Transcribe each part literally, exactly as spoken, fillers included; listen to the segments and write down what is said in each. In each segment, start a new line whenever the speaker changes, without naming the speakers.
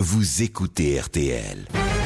vous écoutez R T L.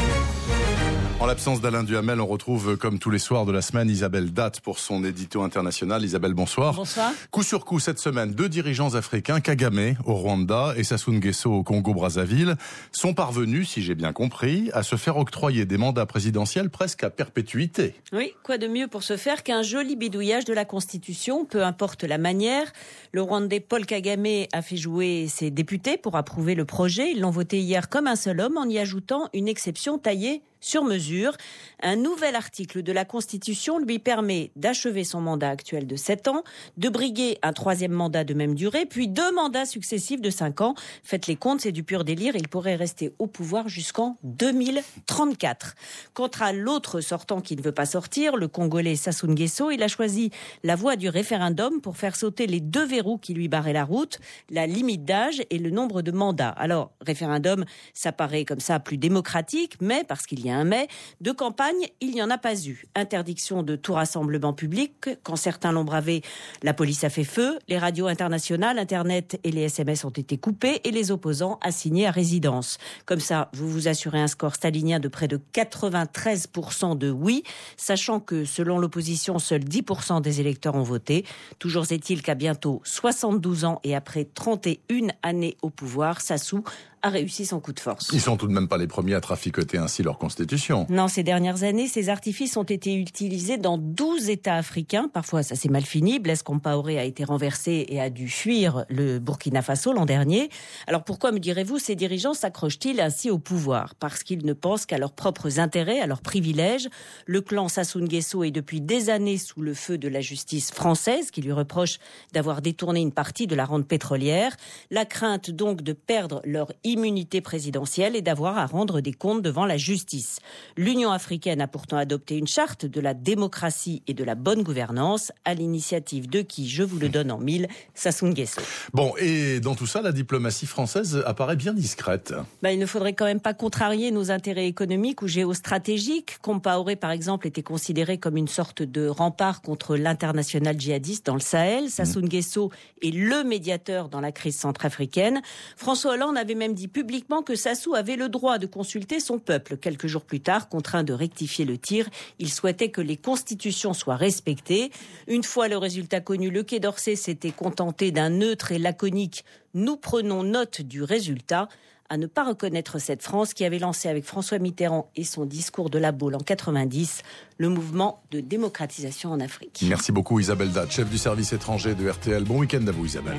En l'absence d'Alain Duhamel, on retrouve comme tous les soirs de la semaine Isabelle Datte pour son édito international. Isabelle, bonsoir.
Bonsoir.
Coup sur coup cette semaine, deux dirigeants africains, Kagame au Rwanda et Sassou Nguesso au Congo-Brazzaville, sont parvenus, si j'ai bien compris, à se faire octroyer des mandats présidentiels presque à perpétuité.
Oui, quoi de mieux pour ce faire qu'un joli bidouillage de la Constitution, peu importe la manière. Le Rwandais Paul Kagame a fait jouer ses députés pour approuver le projet. Ils l'ont voté hier comme un seul homme en y ajoutant une exception taillée sur mesure. Un nouvel article de la Constitution lui permet d'achever son mandat actuel de sept ans, de briguer un troisième mandat de même durée, puis deux mandats successifs de cinq ans. Faites les comptes, c'est du pur délire. Il pourrait rester au pouvoir jusqu'en deux mille trente-quatre. Quant à l'autre sortant qui ne veut pas sortir, le Congolais Sassou Nguesso, il a choisi la voie du référendum pour faire sauter les deux verrous qui lui barraient la route, la limite d'âge et le nombre de mandats. Alors, référendum, ça paraît comme ça plus démocratique, mais parce qu'il y a un mais, de campagne, il n'y en a pas eu. Interdiction de tout rassemblement public. Quand certains l'ont bravé, la police a fait feu. Les radios internationales, Internet et les S M S ont été coupés et les opposants assignés à résidence. Comme ça, vous vous assurez un score stalinien de près de quatre-vingt-treize pour cent de oui, sachant que, selon l'opposition, seuls dix pour cent des électeurs ont voté. Toujours est-il qu'à bientôt soixante-douze ans et après trente et une années au pouvoir, Sassou a réussi son coup de force.
Ils sont tout de même pas les premiers à traficoter ainsi leur constitution.
Non, ces dernières années, ces artifices ont été utilisés dans douze États africains. Parfois, ça s'est mal fini. Blaise Compaoré a été renversé et a dû fuir le Burkina Faso l'an dernier. Alors pourquoi, me direz-vous, ces dirigeants s'accrochent-ils ainsi au pouvoir? Parce qu'ils ne pensent qu'à leurs propres intérêts, à leurs privilèges. Le clan Sassou Nguesso est depuis des années sous le feu de la justice française, qui lui reproche d'avoir détourné une partie de la rente pétrolière. La crainte donc de perdre leur immunité présidentielle et d'avoir à rendre des comptes devant la justice. L'Union africaine a pourtant adopté une charte de la démocratie et de la bonne gouvernance à l'initiative de qui, je vous le donne en mille, Sassou Nguesso.
Bon, et dans tout ça, la diplomatie française apparaît bien discrète.
Ben, il ne faudrait quand même pas contrarier nos intérêts économiques ou géostratégiques. Compaoré, par exemple, était considéré comme une sorte de rempart contre l'international djihadiste dans le Sahel. Sassou Nguesso est le médiateur dans la crise centrafricaine. François Hollande avait même dit publiquement que Sassou avait le droit de consulter son peuple. Quelques jours plus tard, contraint de rectifier le tir, il souhaitait que les constitutions soient respectées. Une fois le résultat connu, le Quai d'Orsay s'était contenté d'un neutre et laconique « Nous prenons note du résultat ». À ne pas reconnaître cette France qui avait lancé avec François Mitterrand et son discours de la Baule en quatre-vingt-dix le mouvement de démocratisation en Afrique.
Merci beaucoup Isabelle Datte, chef du service étranger de R T L. Bon week-end à vous Isabelle.